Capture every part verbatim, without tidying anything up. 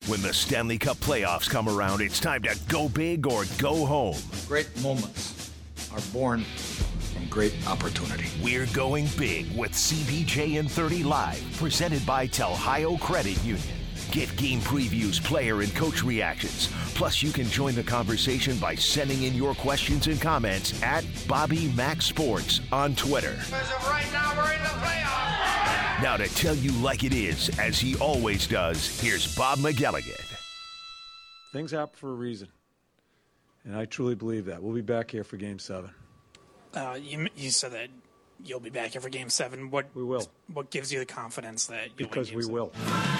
When the Stanley Cup playoffs come around, it's time to go big or go home. Great moments are born from great opportunity. We're going big with C B J and thirty Live, presented by Telhio Credit Union. Get game previews, player and coach reactions. Plus, you can join the conversation by sending in your questions and comments at Bobby Mac Sports on Twitter. As of right now, we're in the playoffs. Now to tell you like it is, as he always does, here's Bob McElligott. Things happen for a reason, and I truly believe that. We'll be back here for Game seven. Uh, you you said that you'll be back here for Game seven. What We will. What gives you the confidence that you'll Because win we Game will.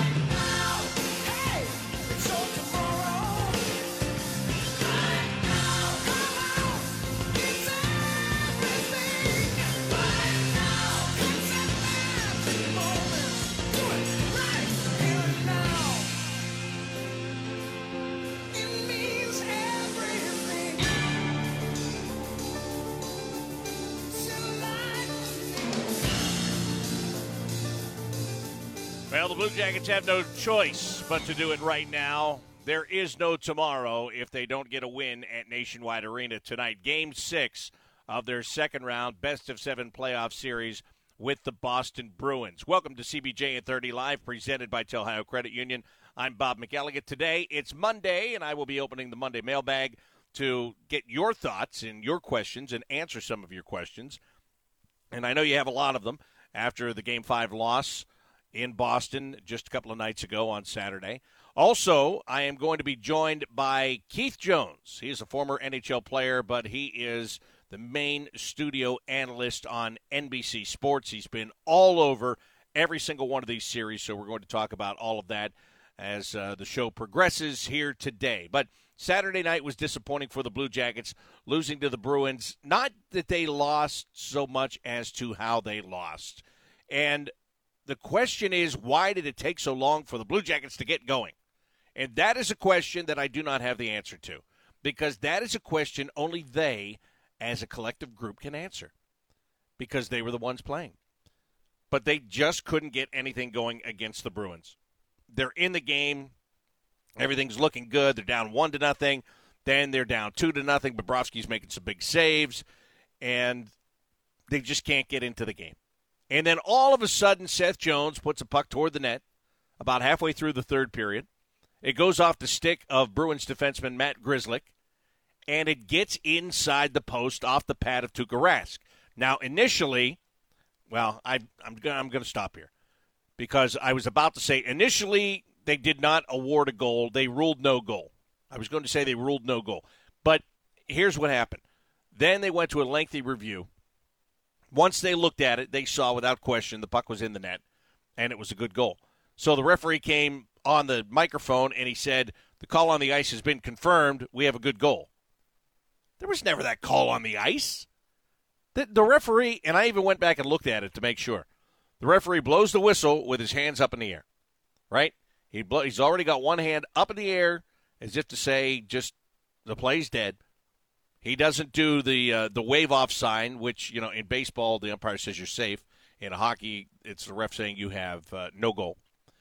Well, the Blue Jackets have no choice but to do it right now. There is no tomorrow if they don't get a win at Nationwide Arena tonight. Game six of their second round best of seven playoff series with the Boston Bruins. Welcome to C B J and thirty Live, presented by Telhio Credit Union. I'm Bob McElligott. Today, it's Monday, and I will be opening the Monday mailbag to get your thoughts and your questions and answer some of your questions. And I know you have a lot of them after the Game five loss in Boston just a couple of nights ago on Saturday. Also, I am going to be joined by Keith Jones. He is a former N H L player, but he is the main studio analyst on N B C Sports. He's been all over every single one of these series, so we're going to talk about all of that as uh, the show progresses here today. But Saturday night was disappointing for the Blue Jackets, losing to the Bruins. Not that they lost so much as to how they lost. And the question is, why did it take so long for the Blue Jackets to get going? And that is a question that I do not have the answer to, because that is a question only they, as a collective group, can answer, because they were the ones playing. But they just couldn't get anything going against the Bruins. They're in the game. Everything's looking good. They're down one to nothing. Then they're down two to nothing. Bobrovsky's making some big saves, and they just can't get into the game. And then all of a sudden, Seth Jones puts a puck toward the net about halfway through the third period. It goes off the stick of Bruins defenseman Matt Grzelcyk, and it gets inside the post off the pad of Tuukka Rask. Now, initially, well, I, I'm going I'm going to stop here, because I was about to say initially they did not award a goal. They ruled no goal. I was going to say they ruled no goal. But here's what happened. Then they went to a lengthy review. Once they looked at it, they saw without question the puck was in the net, and it was a good goal. So the referee came on the microphone, and he said, the call on the ice has been confirmed. We have a good goal. There was never that call on the ice. The, the referee, and I even went back and looked at it to make sure, the referee blows the whistle with his hands up in the air, right? He blow, He's already got one hand up in the air as if to say just the play's dead. He doesn't do the uh, the wave-off sign, which, you know, in baseball, the umpire says you're safe. In hockey, it's the ref saying you have uh, no goal.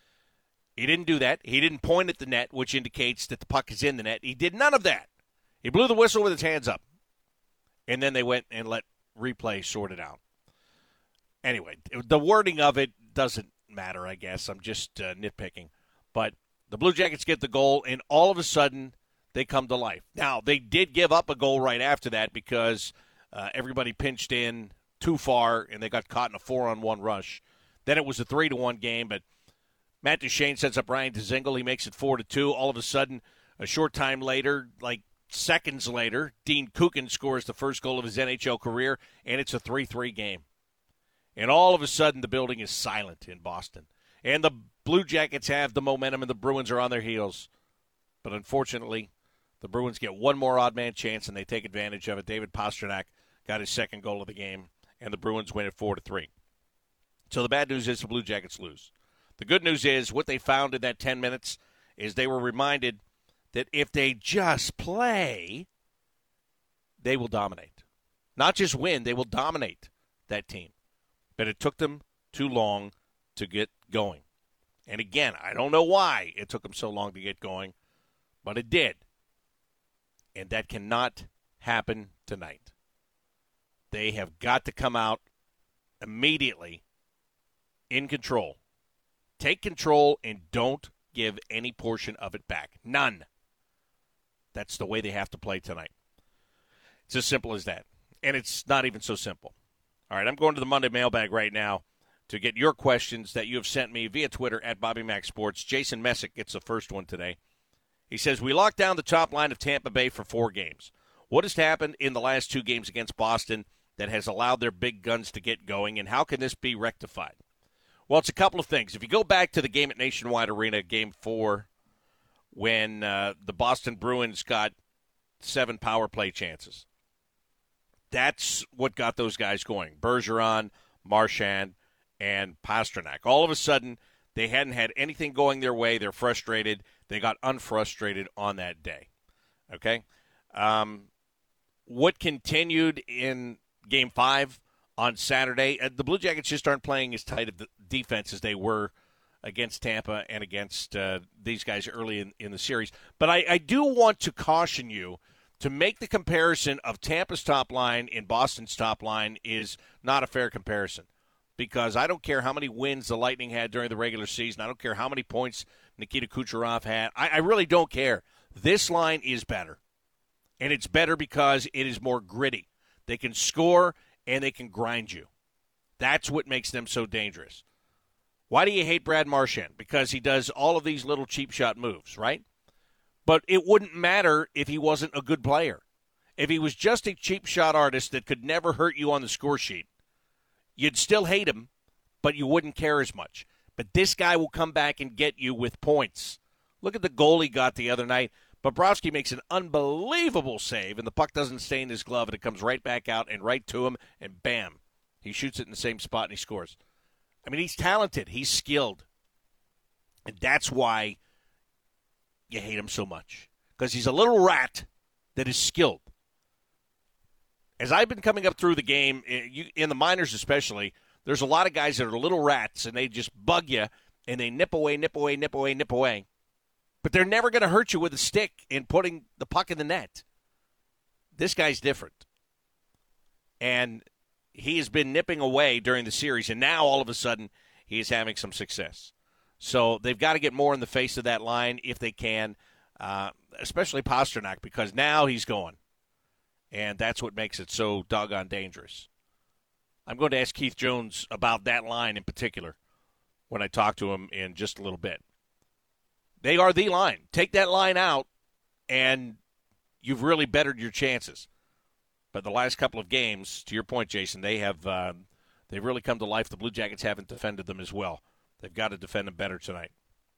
He didn't do that. He didn't point at the net, which indicates that the puck is in the net. He did none of that. He blew the whistle with his hands up. And then they went and let replay sort it out. Anyway, the wording of it doesn't matter, I guess. I'm just uh, nitpicking. But the Blue Jackets get the goal, and all of a sudden, they come to life. Now, they did give up a goal right after that because uh, everybody pinched in too far, and they got caught in a four-on-one rush. Then it was a three to one game, but Matt Duchene sets up Ryan Dzingel. He makes it four to two. All of a sudden, a short time later, like seconds later, Dean Kukin scores the first goal of his N H L career, and it's a three three game. And all of a sudden, the building is silent in Boston. And the Blue Jackets have the momentum, and the Bruins are on their heels. But unfortunately, the Bruins get one more odd-man chance, and they take advantage of it. David Pastrnak got his second goal of the game, and the Bruins win it four to three. So the bad news is the Blue Jackets lose. The good news is what they found in that ten minutes is they were reminded that if they just play, they will dominate. Not just win, they will dominate that team. But it took them too long to get going. And again, I don't know why it took them so long to get going, but it did. And that cannot happen tonight. They have got to come out immediately in control. Take control and don't give any portion of it back. None. That's the way they have to play tonight. It's as simple as that. And it's not even so simple. All right, I'm going to the Monday mailbag right now to get your questions that you have sent me via Twitter at Bobby Mac Sports. Jason Messick gets the first one today. He says, we locked down the top line of Tampa Bay for four games. What has happened in the last two games against Boston that has allowed their big guns to get going, and how can this be rectified? Well, it's a couple of things. If you go back to the game at Nationwide Arena, game four, when uh, the Boston Bruins got seven power play chances, that's what got those guys going. Bergeron, Marchand, and Pastrnak. All of a sudden, they hadn't had anything going their way. They're frustrated. They got unfrustrated on that day. Okay? Um, what continued in game five on Saturday, uh, the Blue Jackets just aren't playing as tight of the defense as they were against Tampa and against uh, these guys early in, in the series. But I, I do want to caution you to make the comparison of Tampa's top line and Boston's top line is not a fair comparison, because I don't care how many wins the Lightning had during the regular season. I don't care how many points Nikita Kucherov had. I, I really don't care. This line is better, and it's better because it is more gritty. They can score, and they can grind you. That's what makes them so dangerous. Why do you hate Brad Marchand? Because he does all of these little cheap shot moves, right? But it wouldn't matter if he wasn't a good player. If he was just a cheap shot artist that could never hurt you on the score sheet, you'd still hate him, but you wouldn't care as much. But this guy will come back and get you with points. Look at the goal he got the other night. Bobrovsky makes an unbelievable save, and the puck doesn't stay in his glove, and it comes right back out and right to him, and bam, he shoots it in the same spot and he scores. I mean, he's talented. He's skilled. And that's why you hate him so much, because he's a little rat that is skilled. As I've been coming up through the game, in the minors especially, there's a lot of guys that are little rats, and they just bug you, and they nip away, nip away, nip away, nip away. But they're never going to hurt you with a stick in putting the puck in the net. This guy's different. And he has been nipping away during the series, and now all of a sudden he is having some success. So they've got to get more in the face of that line if they can, uh, especially Pastrnak, because now he's going. And that's what makes it so doggone dangerous. I'm going to ask Keith Jones about that line in particular when I talk to him in just a little bit. They are the line. Take that line out, and you've really bettered your chances. But the last couple of games, to your point, Jason, they have uh, they've really come to life. The Blue Jackets haven't defended them as well. They've got to defend them better tonight.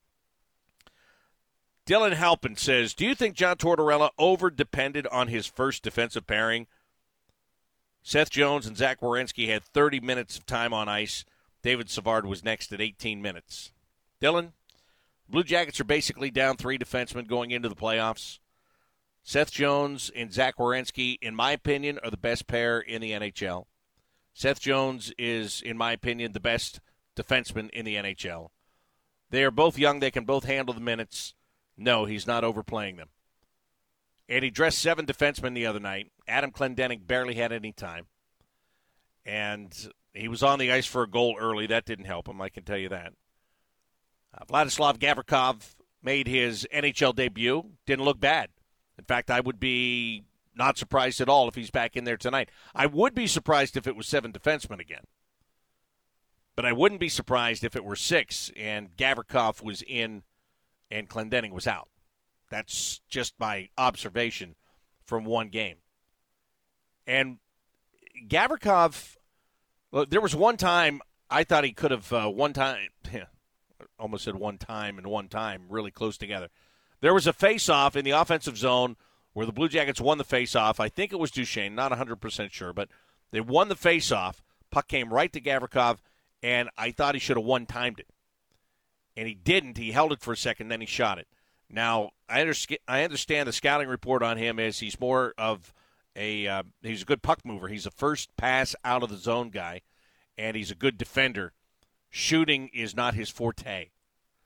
Dylan Halpin says, do you think John Tortorella over-depended on his first defensive pairing? Seth Jones and Zach Werenski had thirty minutes of time on ice. David Savard was next at eighteen minutes. Dylan, Blue Jackets are basically down three defensemen going into the playoffs. Seth Jones and Zach Werenski, in my opinion, are the best pair in the N H L. Seth Jones is, in my opinion, the best defenseman in the N H L. They are both young. They can both handle the minutes. No, he's not overplaying them. And he dressed seven defensemen the other night. Adam Clendening barely had any time. And he was on the ice for a goal early. That didn't help him, I can tell you that. Uh, Vladislav Gavrikov made his N H L debut. Didn't look bad. In fact, I would be not surprised at all if he's back in there tonight. I would be surprised if it was seven defensemen again. But I wouldn't be surprised if it were six and Gavrikov was in and Clendening was out. That's just my observation from one game. And Gavrikov, well, there was one time I thought he could have uh, one time, almost said one time and one time, really close together. There was a face-off in the offensive zone where the Blue Jackets won the face-off. I think it was Duchesne, not one hundred percent sure, but they won the face-off. Puck came right to Gavrikov, and I thought he should have one-timed it. And he didn't. He held it for a second, then he shot it. Now, I, understand, I understand the scouting report on him is he's more of a uh, – he's a good puck mover. He's a first pass out of the zone guy, and he's a good defender. Shooting is not his forte.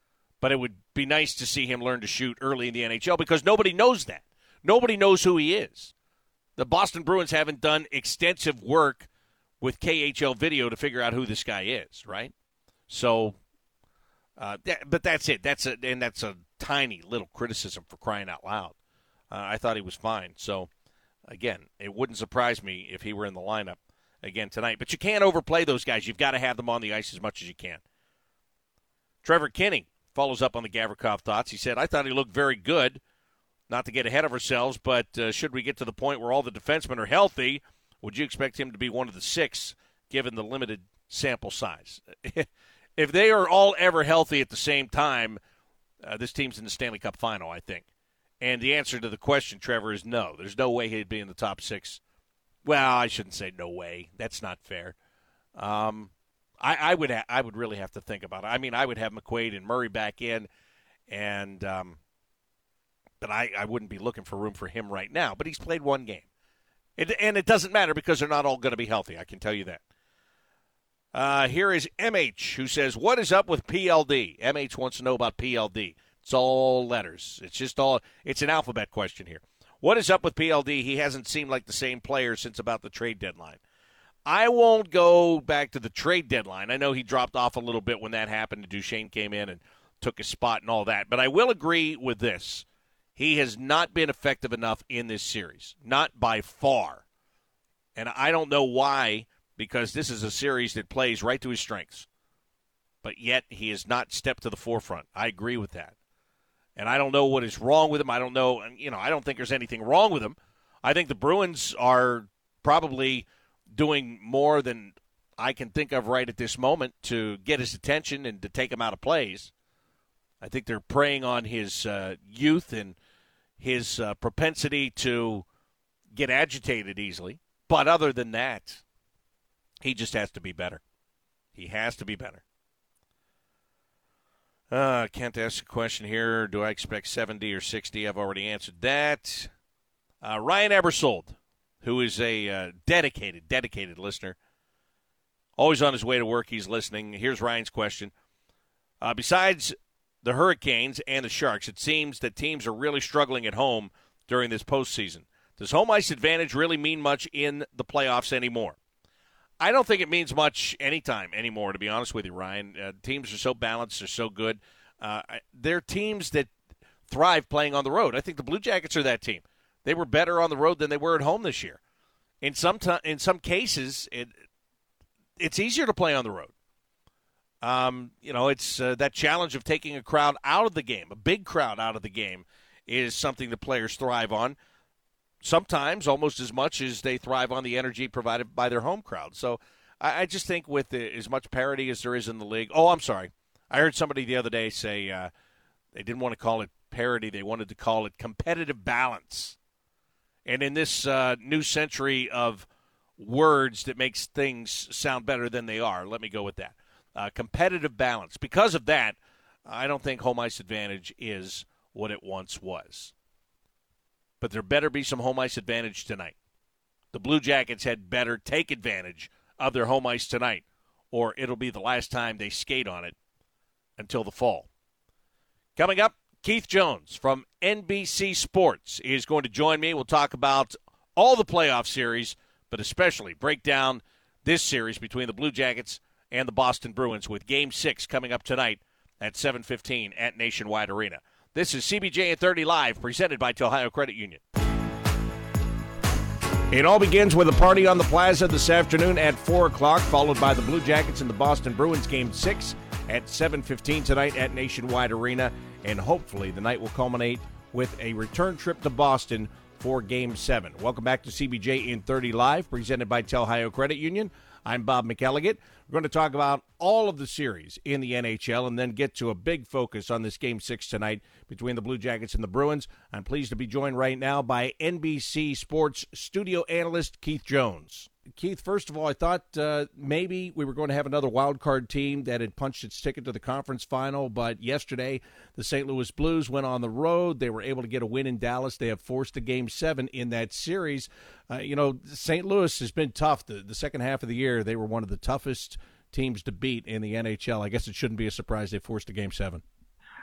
But it would be nice to see him learn to shoot early in the N H L because nobody knows that. Nobody knows who he is. The Boston Bruins haven't done extensive work with K H L video to figure out who this guy is, right? So, uh, that, but that's it. That's a, and that's a tiny little criticism for crying out loud. Uh, I thought he was fine. So, again, it wouldn't surprise me if he were in the lineup again tonight. But you can't overplay those guys. You've got to have them on the ice as much as you can. Trevor Kinney follows up on the Gavrikov thoughts. He said, I thought he looked very good. Not to get ahead of ourselves, but uh, should we get to the point where all the defensemen are healthy, would you expect him to be one of the six, given the limited sample size? If they are all ever healthy at the same time, uh, this team's in the Stanley Cup final, I think. And the answer to the question, Trevor, is no. There's no way he'd be in the top six. Well, I shouldn't say no way. That's not fair. Um, I, I would ha- I would really have to think about it. I mean, I would have McQuaid and Murray back in, and um, but I, I wouldn't be looking for room for him right now. But he's played one game. It, and it doesn't matter because they're not all going to be healthy. I can tell you that. Uh, here is M H, who says, what is up with P L D? M H wants to know about P L D. It's all letters. It's just all – it's an alphabet question here. What is up with P L D? He hasn't seemed like the same player since about the trade deadline. I won't go back to the trade deadline. I know he dropped off a little bit when that happened and Duchesne came in and took his spot and all that. But I will agree with this. He has not been effective enough in this series, not by far. And I don't know why, because this is a series that plays right to his strengths. But yet he has not stepped to the forefront. I agree with that. And I don't know what is wrong with him. I don't know, you know, I don't think there's anything wrong with him. I think the Bruins are probably doing more than I can think of right at this moment to get his attention and to take him out of plays. I think they're preying on his uh, youth and his uh, propensity to get agitated easily. But other than that, he just has to be better. He has to be better. Uh, Kent asked a question here. Do I expect seventy or sixty? I've already answered that. Uh, Ryan Ebersold, who is a uh, dedicated, dedicated listener. Always on his way to work, he's listening. Here's Ryan's question. Uh, besides the Hurricanes and the Sharks, it seems that teams are really struggling at home during this postseason. Does home ice advantage really mean much in the playoffs anymore? I don't think it means much anytime anymore, to be honest with you, Ryan. Uh, teams are so balanced. They're so good. Uh, they're teams that thrive playing on the road. I think the Blue Jackets are that team. They were better on the road than they were at home this year. In some t- in some cases, it it's easier to play on the road. Um, you know, it's uh, that challenge of taking a crowd out of the game, a big crowd out of the game, is something the players thrive on. Sometimes almost as much as they thrive on the energy provided by their home crowd. So I, I just think with the, as much parity as there is in the league. Oh, I'm sorry. I heard somebody the other day say uh, they didn't want to call it parity. They wanted to call it competitive balance. And in this uh, new century of words that makes things sound better than they are, let me go with that. Uh, competitive balance. Because of that, I don't think home ice advantage is what it once was. But there better be some home ice advantage tonight. The Blue Jackets had better take advantage of their home ice tonight, or it'll be the last time they skate on it until the fall. Coming up, Keith Jones from N B C Sports is going to join me. We'll talk about all the playoff series, but especially break down this series between the Blue Jackets and the Boston Bruins with Game six coming up tonight at seven fifteen at Nationwide Arena. This is C B J at thirty Live, presented by Ohio Credit Union. It all begins with a party on the plaza this afternoon at four o'clock, followed by the Blue Jackets and the Boston Bruins Game six at seven fifteen tonight at Nationwide Arena. And hopefully the night will culminate with a return trip to Boston for Game seven. Welcome back to C B J in thirty Live, presented by Ohio Credit Union. I'm Bob McElligott. We're going to talk about all of the series in the N H L and then get to a big focus on this Game six tonight between the Blue Jackets and the Bruins. I'm pleased to be joined right now by N B C Sports studio analyst Keith Jones. Keith, first of all, I thought uh, maybe we were going to have another wild card team that had punched its ticket to the conference final, but yesterday the Saint Louis Blues went on the road. They were able to get a win in Dallas. They have forced a Game seven in that series. Uh, you know, Saint Louis has been tough. The, the second half of the year, they were one of the toughest teams to beat in the N H L. I guess it shouldn't be a surprise they forced a Game seven.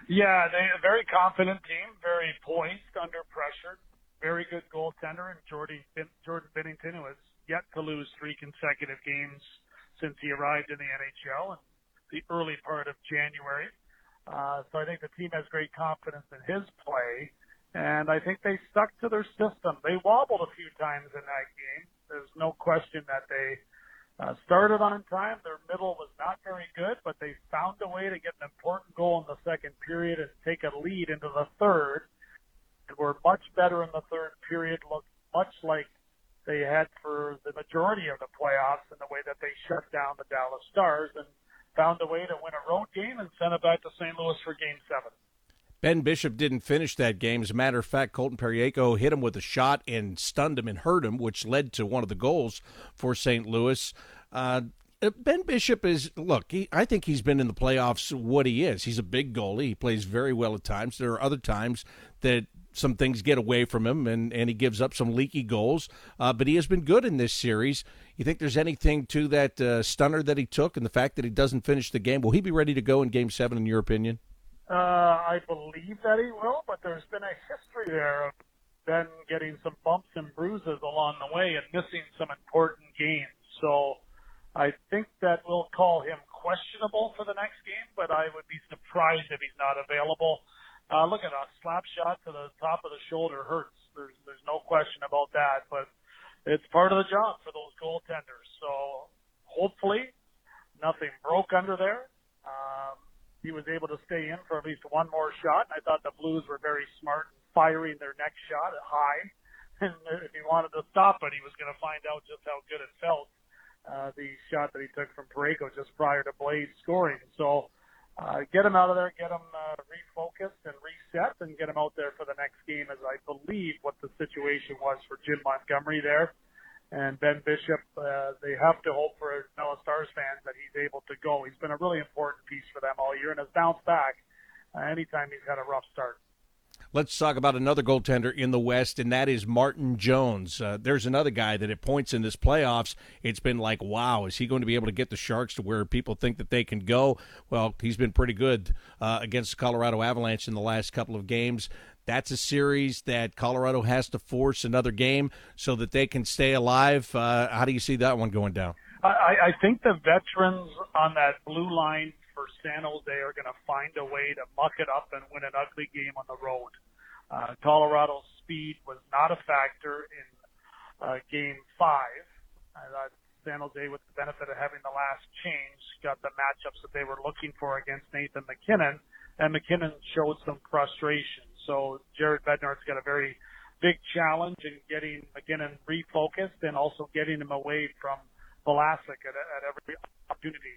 Yeah, they're a very confident team, very poised under pressure, very good goaltender, and Jordy, Jordan Binnington, who has yet to lose three consecutive games since he arrived in the N H L in the early part of January. Uh, so I think the team has great confidence in his play, and I think they stuck to their system. They wobbled a few times in that game. There's no question that they Uh, started on time. Their middle was not very good, but they found a way to get an important goal in the second period and take a lead into the third. They were much better in the third period, looked much like they had for the majority of the playoffs in the way that they shut down the Dallas Stars and found a way to win a road game and send it back to Saint Louis for game seven. Ben Bishop didn't finish that game. As a matter of fact, Colton Parayko hit him with a shot and stunned him and hurt him, which led to one of the goals for Saint Louis. Uh, Ben Bishop is, look, he, I think he's been in the playoffs what he is. He's a big goalie. He plays very well at times. There are other times that some things get away from him and, and he gives up some leaky goals. Uh, but he has been good in this series. You think there's anything to that uh, stunner that he took and the fact that he doesn't finish the game? Will he be ready to go in game seven, in your opinion? Uh, I believe that he will, but there's been a history there of Ben getting some bumps and bruises along the way and missing some important games. So I think that we'll call him questionable for the next game, but I would be surprised if he's not available. Uh, look at a slap shot to the top of the shoulder hurts. There's there's no question about that, but it's part of the job for those goaltenders. So hopefully nothing broke under there. Um, he was able to stay in for at least one more shot. I thought the Blues were very smart in firing their next shot at high. And if he wanted to stop it, he was going to find out just how good it felt, uh, the shot that he took from Parayko just prior to Blade scoring. So uh, get him out of there, get him uh, refocused and reset, and get him out there for the next game, as I believe what the situation was for Jim Montgomery there. And Ben Bishop, uh, they have to hope for Dallas Stars fans that he's able to go. He's been a really important piece for them all year and has bounced back uh, anytime he's had a rough start. Let's talk about another goaltender in the West, and that is Martin Jones. Uh, there's another guy that at points in this playoffs, it's been like, wow, is he going to be able to get the Sharks to where people think that they can go? Well, he's been pretty good uh, against the Colorado Avalanche in the last couple of games. That's a series that Colorado has to force another game so that they can stay alive. Uh, how do you see that one going down? I, I think the veterans on that blue line for San Jose are going to find a way to muck it up and win an ugly game on the road. Uh, Colorado's speed was not a factor in uh, game five. Uh, San Jose, with the benefit of having the last change, got the matchups that they were looking for against Nathan MacKinnon, and MacKinnon showed some frustration. So Jared Bednar's got a very big challenge in getting MacKinnon refocused and also getting him away from Vlasic at, at every opportunity.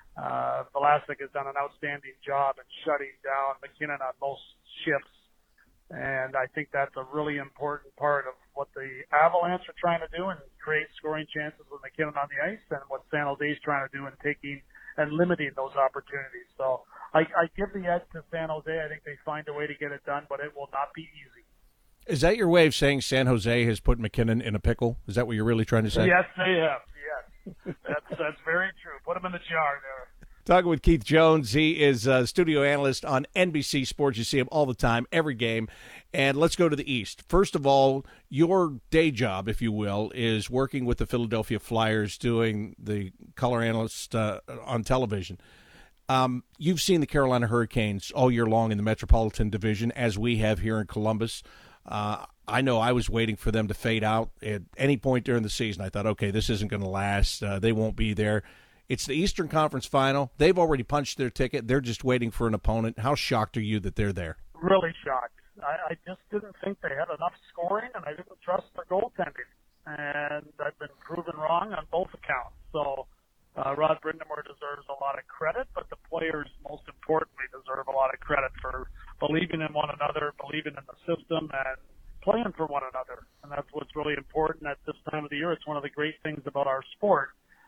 Uh, Vlasic has done an outstanding job in shutting down MacKinnon on most shifts, and I think that's a really important part of what the Avalanche are trying to do and create scoring chances with MacKinnon on the ice, and what San Jose is trying to do in taking and limiting those opportunities. So I, I give the edge to San Jose. I think they find a way to get it done, but it will not be easy. Is that your way of saying San Jose has put MacKinnon in a pickle? Is that what you're really trying to say? Yes, they have. Yes. That's, that's very true. Put them in the jar there. Talking with Keith Jones. He is a studio analyst on N B C Sports. You see him all the time, every game. And let's go to the East. First of all, your day job, if you will, is working with the Philadelphia Flyers, doing the color analyst uh, on television. Um, you've seen the Carolina Hurricanes all year long in the Metropolitan Division, as we have here in Columbus. Uh, I know I was waiting for them to fade out at any point during the season. I thought, okay, this isn't going to last. Uh, they won't be there. It's the Eastern Conference Final. They've already punched their ticket. They're just waiting for an opponent. How shocked are you that they're there? Really shocked. I, I just didn't think they had enough scoring, and I didn't trust their goaltending. And I've been proven wrong on both accounts. So uh, Rod Brind'Amour deserves a lot of credit, but the players, most importantly, deserve a lot of credit for believing in one another, believing in the system, and playing for one another. And that's what's really important at this time of the year. It's one of the great things about our sport,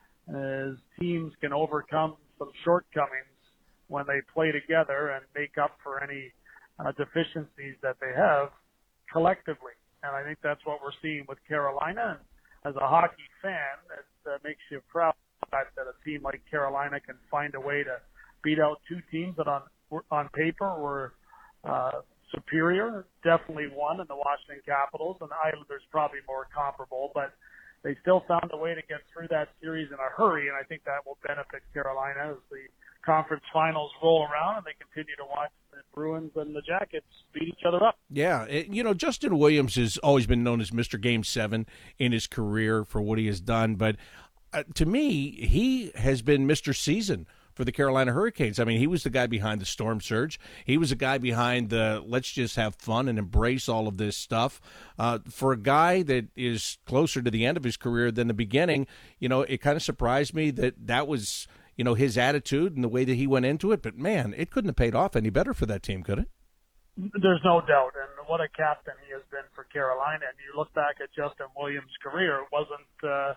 is teams can overcome some shortcomings when they play together and make up for any uh, deficiencies that they have collectively. And I think that's what we're seeing with Carolina. And as a hockey fan, it uh, makes you proud that a team like Carolina can find a way to beat out two teams that on on paper were uh, superior, definitely won, and the Washington Capitals and the Islanders probably more comparable, but they still found a way to get through that series in a hurry, and I think that will benefit Carolina as the conference finals roll around and they continue to watch the Bruins and the Jackets beat each other up. Yeah, it, you know, Justin Williams has always been known as Mister Game seven in his career for what he has done, but uh, to me, he has been Mister Season for the Carolina Hurricanes. I mean, he was the guy behind the storm surge. He was the guy behind the let's just have fun and embrace all of this stuff. Uh, for a guy that is closer to the end of his career than the beginning, you know, it kind of surprised me that that was, you know, his attitude and the way that he went into it. But, man, it couldn't have paid off any better for that team, could it? There's no doubt. And what a captain he has been for Carolina. And you look back at Justin Williams' career, it wasn't uh,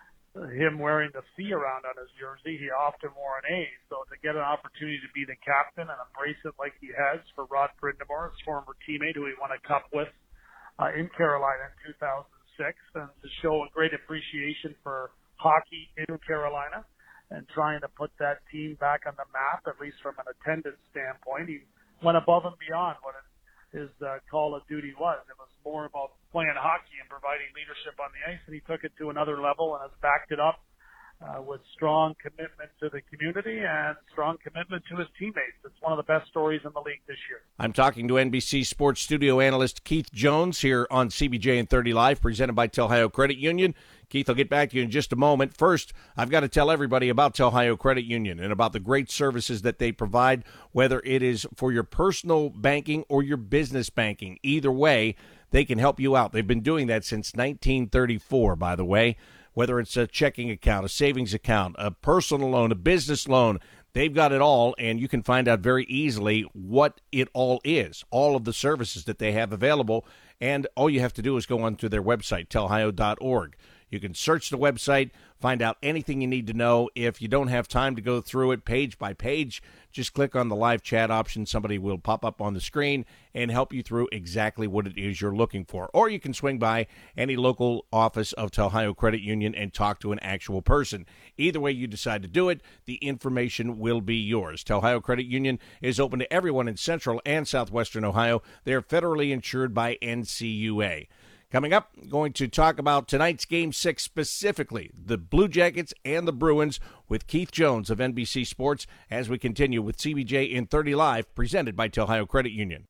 him wearing the C around on his jersey. He often wore an A. So to get an opportunity to be the captain and embrace it like he has for Rod Brind'Amour, his former teammate who he won a cup with uh, in Carolina in two thousand six, and to show a great appreciation for hockey in Carolina and trying to put that team back on the map, at least from an attendance standpoint. He went above and beyond what his uh, call of duty was. It was more about playing hockey and providing leadership on the ice, and he took it to another level and has backed it up uh, with strong commitment to the community and strong commitment to his teammates. It's one of the best stories in the league this year. I'm talking to N B C Sports studio analyst Keith Jones here on C B J and thirty Live, presented by Telhio Credit Union. Keith, I'll get back to you in just a moment. First, I've got to tell everybody about Telhio Credit Union and about the great services that they provide, whether it is for your personal banking or your business banking. Either way, they can help you out. They've been doing that since nineteen thirty-four, by the way. Whether it's a checking account, a savings account, a personal loan, a business loan, they've got it all, and you can find out very easily what it all is, all of the services that they have available, and all you have to do is go onto their website, telhio dot org. You can search the website, find out anything you need to know. If you don't have time to go through it page by page, just click on the live chat option. Somebody will pop up on the screen and help you through exactly what it is you're looking for. Or you can swing by any local office of Telhio Credit Union and talk to an actual person. Either way you decide to do it, the information will be yours. Telhio Credit Union is open to everyone in Central and Southwestern Ohio. They're federally insured by N C U A. Coming up, going to talk about tonight's Game six specifically, the Blue Jackets and the Bruins, with Keith Jones of N B C Sports as we continue with C B J in thirty Live, presented by Telhio Credit Union.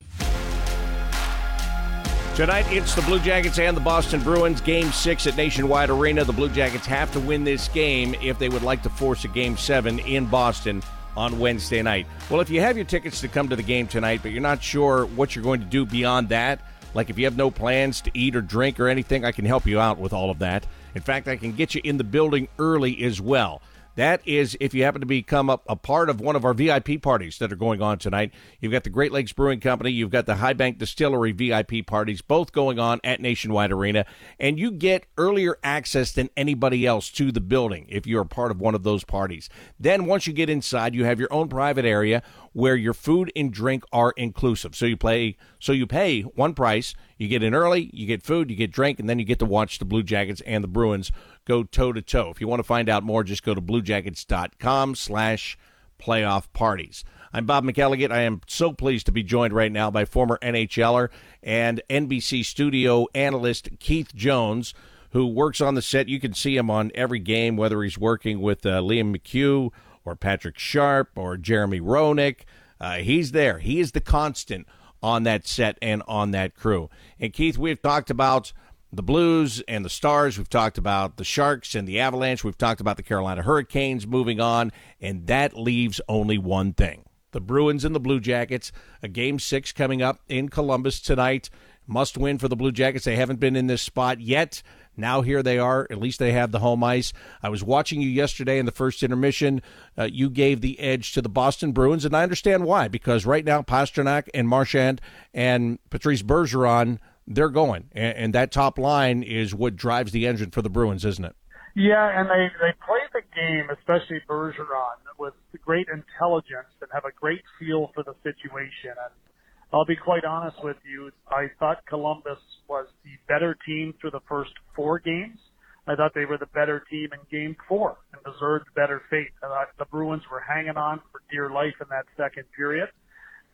Tonight, it's the Blue Jackets and the Boston Bruins, Game six at Nationwide Arena. The Blue Jackets have to win this game if they would like to force a Game seven in Boston on Wednesday night. Well, if you have your tickets to come to the game tonight, but you're not sure what you're going to do beyond that, like if you have no plans to eat or drink or anything, I can help you out with all of that. In fact, I can get you in the building early as well. That is if you happen to become a, a part of one of our V I P parties that are going on tonight. You've got the Great Lakes Brewing Company. You've got the High Bank Distillery V I P parties, both going on at Nationwide Arena. And you get earlier access than anybody else to the building if you're a part of one of those parties. Then once you get inside, you have your own private area where your food and drink are inclusive. So you play, so you pay one price. You get in early, you get food, you get drink, and then you get to watch the Blue Jackets and the Bruins go toe-to-toe. If you want to find out more, just go to bluejackets.com slash playoff parties. I'm Bob McElligott. I am so pleased to be joined right now by former NHLer and N B C studio analyst Keith Jones, who works on the set. You can see him on every game, whether he's working with uh, Liam McHugh or Patrick Sharp or Jeremy Roenick. Uh, he's there. He is the constant on that set and on that crew. And, Keith, we've talked about the Blues and the Stars. We've talked about the Sharks and the Avalanche. We've talked about the Carolina Hurricanes moving on, and that leaves only one thing. The Bruins and the Blue Jackets, a Game six coming up in Columbus tonight. Must win for the Blue Jackets. They haven't been in this spot yet. Now here they are. At least they have the home ice. I was watching you yesterday in the first intermission. Uh, you gave the edge to the Boston Bruins, and I understand why, because right now Pastrnak and Marchand and Patrice Bergeron, they're going. And, and that top line is what drives the engine for the Bruins, isn't it? Yeah, and they, they play the game, especially Bergeron, with great intelligence and have a great feel for the situation. And I'll be quite honest with you, I thought Columbus was the better team through the first four games. I thought they were the better team in game four and deserved better fate. I thought the Bruins were hanging on for dear life in that second period.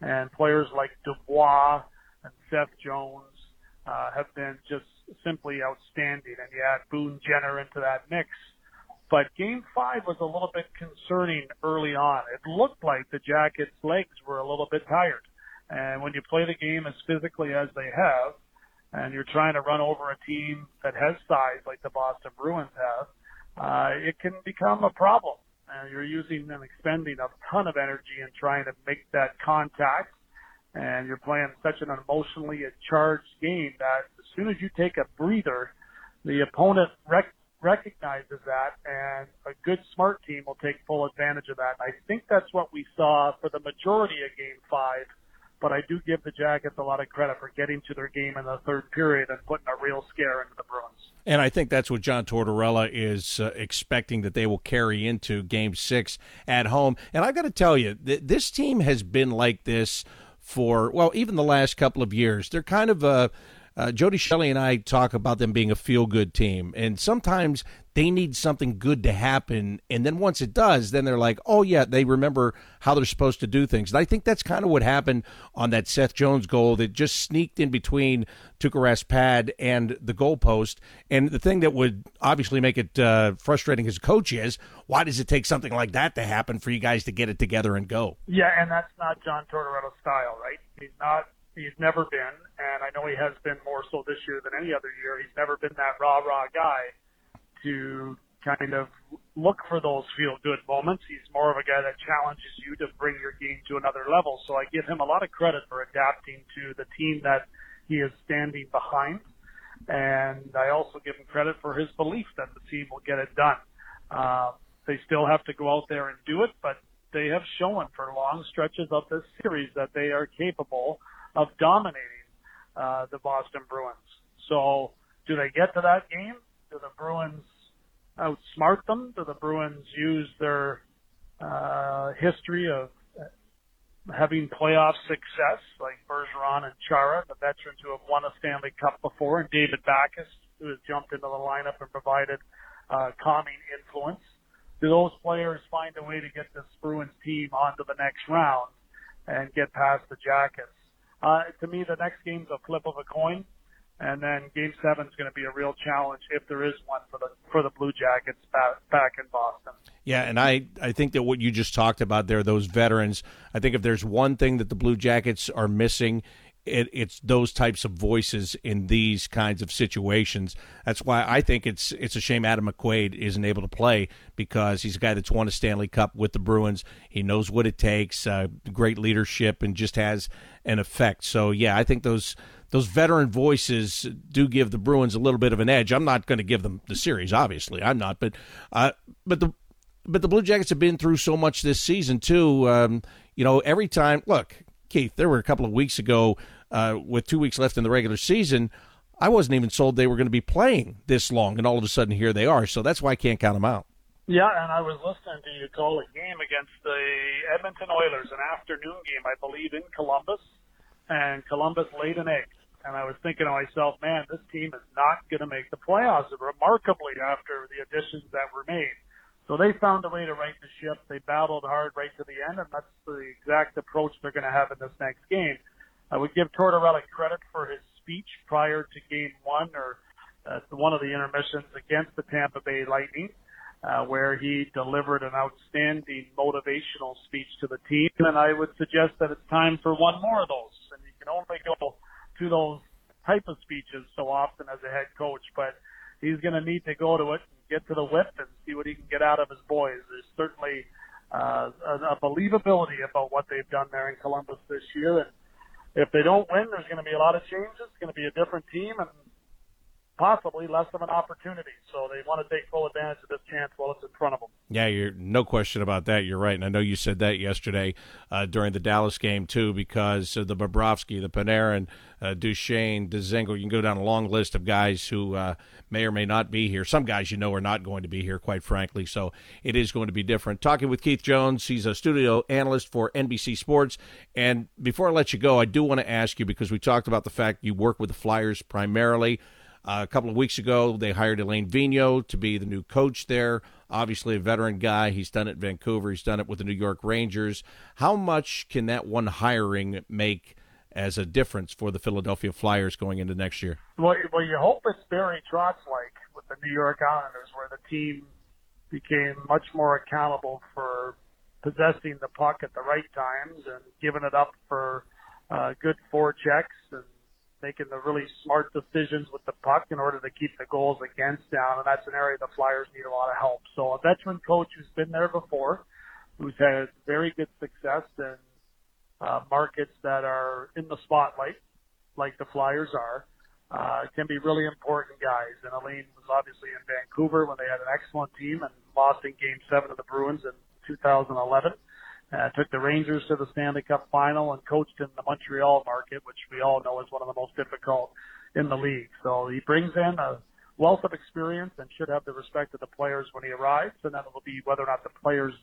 And players like Dubois and Seth Jones uh, have been just simply outstanding. And you add Boone Jenner into that mix. But game five was a little bit concerning early on. It looked like the Jackets' legs were a little bit tired. And when you play the game as physically as they have, and you're trying to run over a team that has size like the Boston Bruins have, uh, it can become a problem. And you're using and expending a ton of energy in trying to make that contact. And you're playing such an emotionally charged game that as soon as you take a breather, the opponent rec- recognizes that, and a good, smart team will take full advantage of that. And I think that's what we saw for the majority of Game five, but I do give the Jackets a lot of credit for getting to their game in the third period and putting a real scare into the Bruins. And I think that's what John Tortorella is uh, expecting that they will carry into Game six at home. And I've got to tell you, th- this team has been like this for, well, even the last couple of years. They're kind of a Uh, Jody Shelley and I talk about them being a feel-good team, and sometimes they need something good to happen, and then once it does, then they're like, oh, yeah, they remember how they're supposed to do things. And I think that's kind of what happened on that Seth Jones goal that just sneaked in between Tuukka Rask's pad and the goalpost. And the thing that would obviously make it uh, frustrating as a coach is, why does it take something like that to happen for you guys to get it together and go? Yeah, and that's not John Tortorella's style, right? He's not. He's never been, and I know he has been more so this year than any other year. He's never been that rah-rah guy to kind of look for those feel-good moments. He's more of a guy that challenges you to bring your game to another level. So I give him a lot of credit for adapting to the team that he is standing behind. And I also give him credit for his belief that the team will get it done. Uh, they still have to go out there and do it, but they have shown for long stretches of this series that they are capable of dominating uh, the Boston Bruins. So do they get to that game? Do the Bruins outsmart them? Do the Bruins use their uh, history of having playoff success, like Bergeron and Chara, the veterans who have won a Stanley Cup before, and David Backes, who has jumped into the lineup and provided uh, calming influence? Do those players find a way to get this Bruins team onto the next round and get past the Jackets? Uh, to me, the next game's a flip of a coin, and then Game Seven is going to be a real challenge if there is one for the for the Blue Jackets back, back in Boston. Yeah, and I, I think that what you just talked about there, those veterans, I think if there's one thing that the Blue Jackets are missing, It, it's those types of voices in these kinds of situations. That's why I think it's it's a shame Adam McQuaid isn't able to play, because he's a guy that's won a Stanley Cup with the Bruins. He knows what it takes, uh, great leadership, and just has an effect. So, yeah, I think those those veteran voices do give the Bruins a little bit of an edge. I'm not going to give them the series, obviously. I'm not. But uh, but the but the Blue Jackets have been through so much this season, too. Um, you know, every time – look – Keith, there were a couple of weeks ago uh, with two weeks left in the regular season, I wasn't even sold they were going to be playing this long, and all of a sudden here they are. So that's why I can't count them out. Yeah, and I was listening to you call a game against the Edmonton Oilers, an afternoon game, I believe, in Columbus, and Columbus laid an egg. And I was thinking to myself, man, this team is not going to make the playoffs, remarkably, after the additions that were made. So they found a way to right the ship. They battled hard right to the end, and that's the exact approach they're going to have in this next game. I would give Tortorella credit for his speech prior to game one, or uh, one of the intermissions against the Tampa Bay Lightning, uh, where he delivered an outstanding motivational speech to the team. And I would suggest that it's time for one more of those. And you can only go to those type of speeches so often as a head coach, but he's going to need to go to it and get to the whip and see what he can get out of his boys. There's certainly uh, a, a believability about what they've done there in Columbus this year. And if they don't win, there's going to be a lot of changes. It's going to be a different team and possibly less of an opportunity. So they want to take full advantage of this chance while it's in front of them. Yeah, you're no question about that. You're right. And I know you said that yesterday uh, during the Dallas game, too, because uh, the Bobrovsky, the Panarin, uh, Duchesne, Dzingel, you can go down a long list of guys who uh, may or may not be here. Some guys you know are not going to be here, quite frankly, so it is going to be different. Talking with Keith Jones, he's a studio analyst for N B C Sports. And before I let you go, I do want to ask you, because we talked about the fact you work with the Flyers primarily, Uh, a couple of weeks ago, they hired Elaine Vigneault to be the new coach there. Obviously, a veteran guy. He's done it in Vancouver. He's done it with the New York Rangers. How much can that one hiring make as a difference for the Philadelphia Flyers going into next year? Well, well you hope it's Barry Trotz-like with the New York Islanders, where the team became much more accountable for possessing the puck at the right times and giving it up for uh, good forechecks and making the really smart decisions with the puck in order to keep the goals against down. And that's an area the Flyers need a lot of help. So a veteran coach who's been there before, who's had very good success in uh, markets that are in the spotlight, like the Flyers are, uh, can be really important guys. And Elaine was obviously in Vancouver when they had an excellent team and lost in Game seven of the Bruins in two thousand eleven. Uh, took the Rangers to the Stanley Cup final and coached in the Montreal market, which we all know is one of the most difficult in the league. So he brings in a wealth of experience and should have the respect of the players when he arrives. And then it will be whether or not the players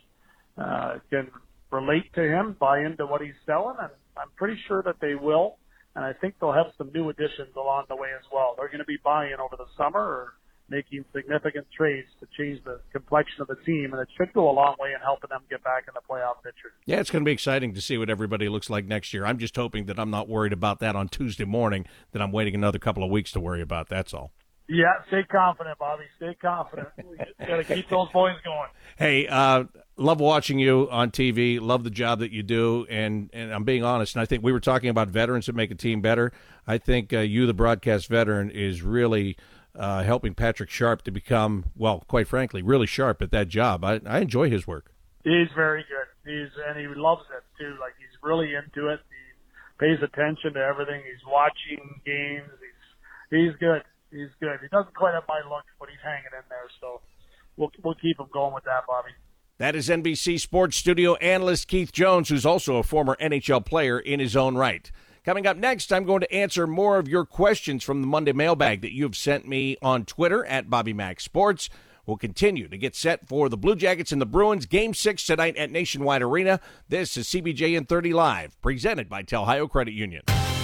uh, can relate to him, buy into what he's selling. And I'm pretty sure that they will. And I think they'll have some new additions along the way as well. They're going to be buying over the summer or making significant trades to change the complexion of the team, and it should go a long way in helping them get back in the playoff picture. Yeah, it's going to be exciting to see what everybody looks like next year. I'm just hoping that I'm not worried about that on Tuesday morning, that I'm waiting another couple of weeks to worry about. That's all. Yeah, stay confident, Bobby. Stay confident. We got to keep those boys going. Hey, uh, love watching you on T V. Love the job that you do, and, and I'm being honest, and I think we were talking about veterans that make a team better. I think uh, you, the broadcast veteran, is really – Uh, helping Patrick Sharp to become, well, quite frankly, really sharp at that job. I, I enjoy his work. He's very good. He's and he loves it too. Like he's really into it. He pays attention to everything. He's watching games. He's he's good. He's good. He doesn't quite have my look, but he's hanging in there. So we'll we'll keep him going with that, Bobby. That is N B C Sports Studio analyst Keith Jones, who's also a former N H L player in his own right. Coming up next, I'm going to answer more of your questions from the Monday mailbag that you've sent me on Twitter at Bobby Mac Sports. We'll continue to get set for the Blue Jackets and the Bruins. Game six tonight at Nationwide Arena. This is C B J N thirty Live, presented by Telhio Credit Union.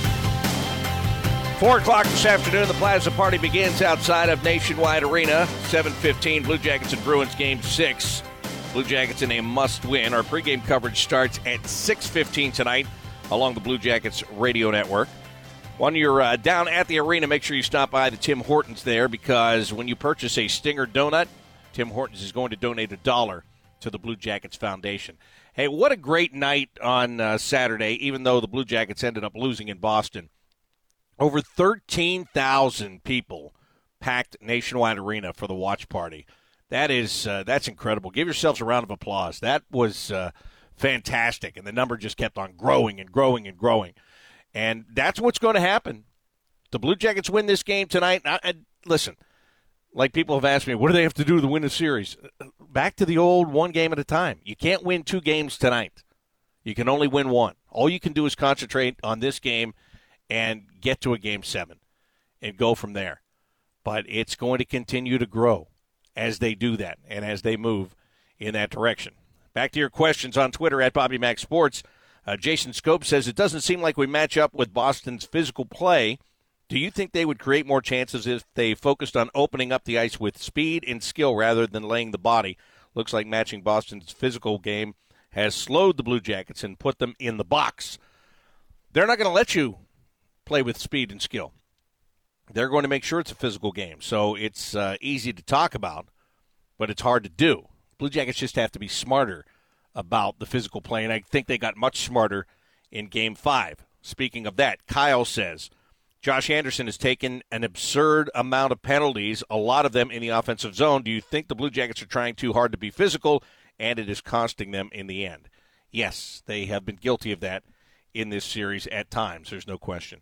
Four o'clock this afternoon, the Plaza Party begins outside of Nationwide Arena. seven fifteen, Blue Jackets and Bruins Game six. Blue Jackets in a must-win. Our pregame coverage starts at six fifteen tonight along the Blue Jackets radio network. When you're uh, down at the arena, make sure you stop by the Tim Hortons there, because when you purchase a Stinger donut, Tim Hortons is going to donate a dollar to the Blue Jackets Foundation. Hey, what a great night on uh, Saturday, even though the Blue Jackets ended up losing in Boston. Over thirteen thousand people packed Nationwide Arena for the watch party. That is, uh, that's incredible. Give yourselves a round of applause. That was uh, fantastic, and the number just kept on growing and growing and growing. And that's what's going to happen. The Blue Jackets win this game tonight. I, I, listen, like people have asked me, what do they have to do to win the series? Back to the old one game at a time. You can't win two games tonight. You can only win one. All you can do is concentrate on this game and get to a game seven and go from there. But it's going to continue to grow as they do that and as they move in that direction. Back to your questions on Twitter at Bobby Mac Sports. Uh, Jason Scope says, it doesn't seem like we match up with Boston's physical play. Do you think they would create more chances if they focused on opening up the ice with speed and skill rather than laying the body? Looks like matching Boston's physical game has slowed the Blue Jackets and put them in the box. They're not going to let you play with speed and skill. They're going to make sure it's a physical game. So it's uh, easy to talk about, but it's hard to do. Blue Jackets just have to be smarter about the physical play, and I think they got much smarter in Game five. Speaking of that, Kyle says, Josh Anderson has taken an absurd amount of penalties, a lot of them in the offensive zone. Do you think the Blue Jackets are trying too hard to be physical, and it is costing them in the end? Yes, they have been guilty of that in this series at times. There's no question.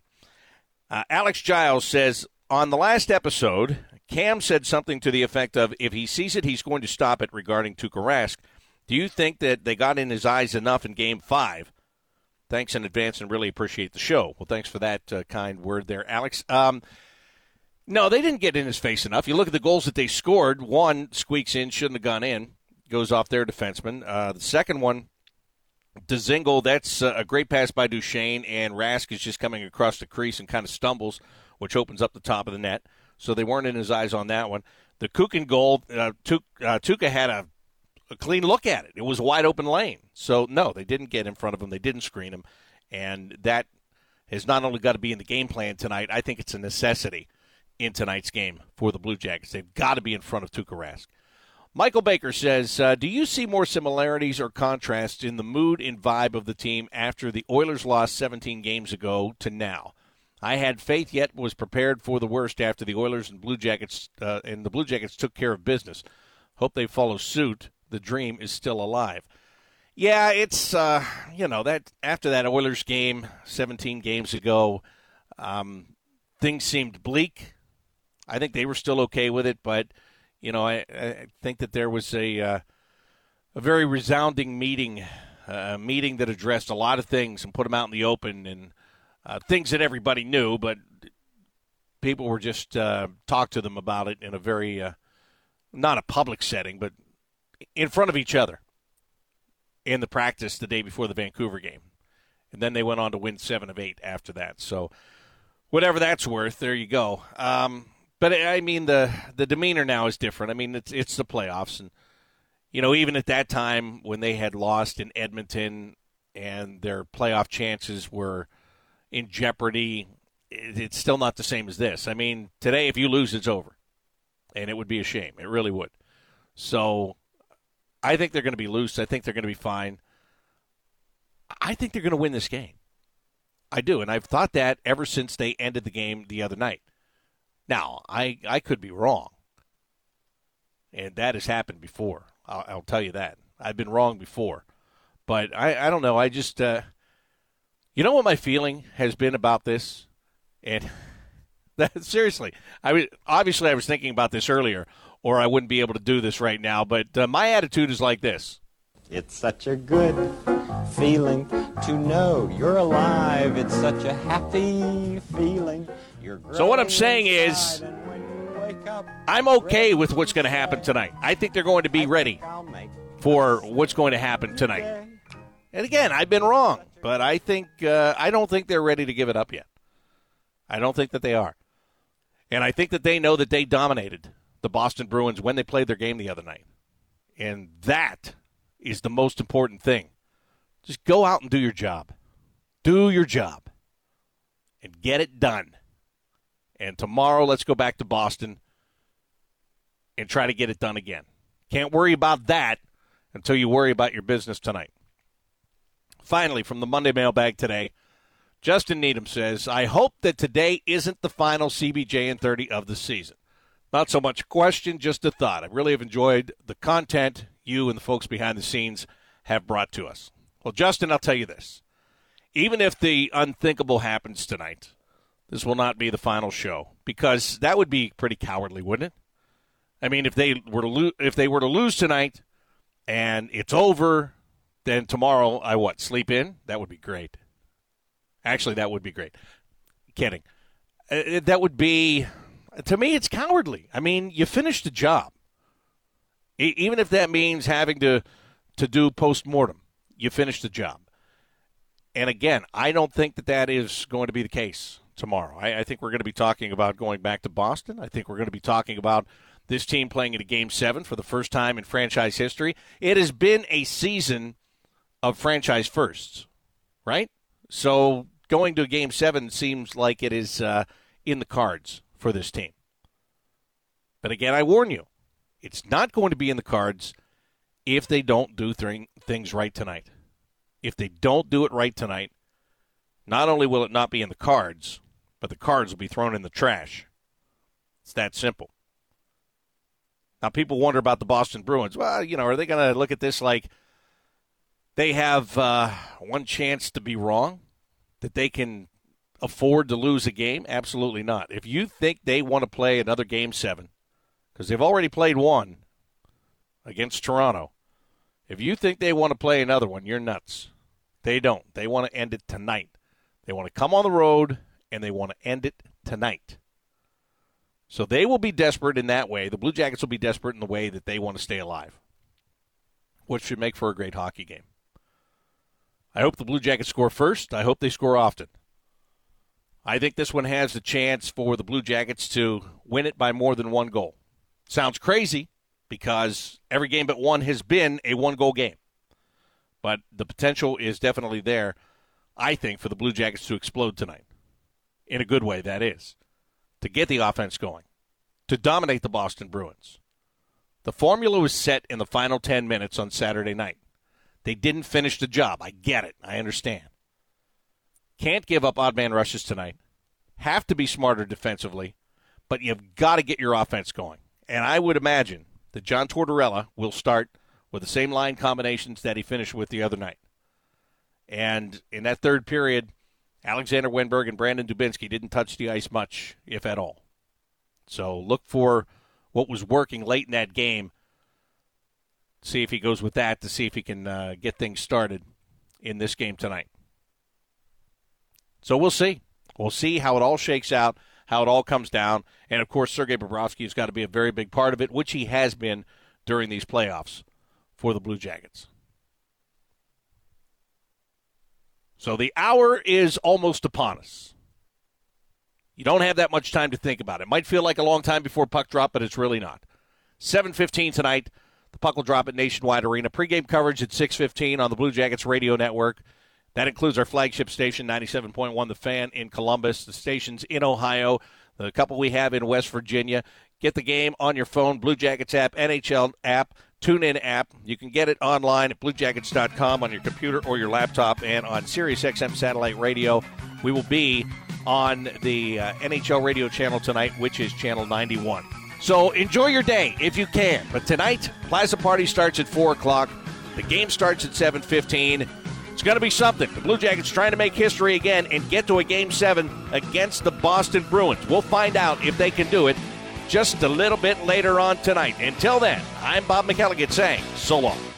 Uh, Alex Giles says, on the last episode, Cam said something to the effect of, if he sees it, he's going to stop it regarding Tuukka Rask. Do you think that they got in his eyes enough in Game five? Thanks in advance and really appreciate the show. Well, thanks for that uh, kind word there, Alex. Um, no, they didn't get in his face enough. You look at the goals that they scored. One squeaks in, shouldn't have gone in, goes off their defenseman. Uh, the second one, Dzingel, that's uh, a great pass by Duchesne, and Rask is just coming across the crease and kind of stumbles, which opens up the top of the net so they weren't in his eyes on that one. The Kukin goal, uh, Tuukka had a, a clean look at it. It was a wide open lane. So, no, they didn't get in front of him. They didn't screen him. And that has not only got to be in the game plan tonight, I think it's a necessity in tonight's game for the Blue Jackets. They've got to be in front of Tuukka Rask. Michael Baker says, uh, do you see more similarities or contrasts in the mood and vibe of the team after the Oilers lost seventeen games ago to now? I had faith, yet was prepared for the worst after the Oilers and Blue Jackets uh, and the Blue Jackets took care of business. Hope they follow suit. The dream is still alive. Yeah, it's uh, you know that after that Oilers game seventeen games ago, um, things seemed bleak. I think they were still okay with it, but you know I, I think that there was a uh, a very resounding meeting, a uh, meeting that addressed a lot of things and put them out in the open and. Uh, things that everybody knew, but people were just uh, talk to them about it in a very, uh, not a public setting, but in front of each other in the practice the day before the Vancouver game. And then they went on to win seven of eight after that. So whatever that's worth, there you go. Um, but, I mean, the, the demeanor now is different. I mean, it's it's the playoffs. And, you know, even at that time when they had lost in Edmonton and their playoff chances were – in jeopardy, it's still not the same as this. I mean, today if you lose, it's over. And it would be a shame. It really would. So I think they're going to be loose. I think they're going to be fine. I think they're going to win this game. I do. And I've thought that ever since they ended the game the other night. Now, I, I could be wrong. And that has happened before. I'll, I'll tell you that. I've been wrong before. But I, I don't know. I just... Uh, You know what my feeling has been about this? And that, seriously, I mean, obviously I was thinking about this earlier, or I wouldn't be able to do this right now, but uh, my attitude is like this. It's such a good feeling to know you're alive. It's such a happy feeling. You're so what I'm saying is I'm okay with what's going to happen tonight. I think they're going to be ready for what's going to happen tonight. And again, I've been wrong, but I think uh, I don't think they're ready to give it up yet. I don't think that they are. And I think that they know that they dominated the Boston Bruins when they played their game the other night. And that is the most important thing. Just go out and do your job. Do your job. And get it done. And tomorrow, let's go back to Boston and try to get it done again. Can't worry about that until you worry about your business tonight. Finally, from the Monday mailbag today, Justin Needham says, I hope that today isn't the final C B J and thirty of the season. Not so much a question, just a thought. I really have enjoyed the content you and the folks behind the scenes have brought to us. Well, Justin, I'll tell you this. Even if the unthinkable happens tonight, this will not be the final show, because that would be pretty cowardly, wouldn't it? I mean, if they were to lo- if they were to lose tonight and it's over, then tomorrow, I what, sleep in? That would be great. Actually, that would be great. Kidding. Uh, that would be, to me, it's cowardly. I mean, you finished the job. E- even if that means having to, to do post-mortem, you finished the job. And again, I don't think that that is going to be the case tomorrow. I, I think we're going to be talking about going back to Boston. I think we're going to be talking about this team playing in a Game seven for the first time in franchise history. It has been a season of franchise firsts, right? So going to a Game seven seems like it is uh, in the cards for this team. But again, I warn you, it's not going to be in the cards if they don't do th- things right tonight. If they don't do it right tonight, not only will it not be in the cards, but the cards will be thrown in the trash. It's that simple. Now, people wonder about the Boston Bruins. Well, you know, are they going to look at this like they have uh, one chance to be wrong, that they can afford to lose a game? Absolutely not. If you think they want to play another Game seven, because they've already played one against Toronto, if you think they want to play another one, you're nuts. They don't. They want to end it tonight. They want to come on the road, and they want to end it tonight. So they will be desperate in that way. The Blue Jackets will be desperate in the way that they want to stay alive, which should make for a great hockey game. I hope the Blue Jackets score first. I hope they score often. I think this one has the chance for the Blue Jackets to win it by more than one goal. Sounds crazy because every game but one has been a one-goal game. But the potential is definitely there, I think, for the Blue Jackets to explode tonight. In a good way, that is. To get the offense going. To dominate the Boston Bruins. The formula was set in the final ten minutes on Saturday night. They didn't finish the job. I get it. I understand. Can't give up odd man rushes tonight. Have to be smarter defensively. But you've got to get your offense going. And I would imagine that John Tortorella will start with the same line combinations that he finished with the other night. And in that third period, Alexander Wenberg and Brandon Dubinsky didn't touch the ice much, if at all. So look for what was working late in that game. See if he goes with that to see if he can uh, get things started in this game tonight. So we'll see. We'll see how it all shakes out, how it all comes down. And, of course, Sergei Bobrovsky has got to be a very big part of it, which he has been during these playoffs for the Blue Jackets. So the hour is almost upon us. You don't have that much time to think about it. It might feel like a long time before puck drop, but it's really not. seven fifteen tonight, the puck will drop at Nationwide Arena. Pre-game coverage at six fifteen on the Blue Jackets radio network. That includes our flagship station, ninety-seven point one The Fan in Columbus, the stations in Ohio, the couple we have in West Virginia. Get the game on your phone, Blue Jackets app, N H L app, TuneIn app. You can get it online at blue jackets dot com on your computer or your laptop and on SiriusXM satellite radio. We will be on the uh, N H L radio channel tonight, which is channel ninety-one. So enjoy your day if you can. But tonight, Plaza Party starts at four o'clock. The game starts at seven fifteen. It's going to be something. The Blue Jackets trying to make history again and get to a Game seven against the Boston Bruins. We'll find out if they can do it just a little bit later on tonight. Until then, I'm Bob McElligott saying so long.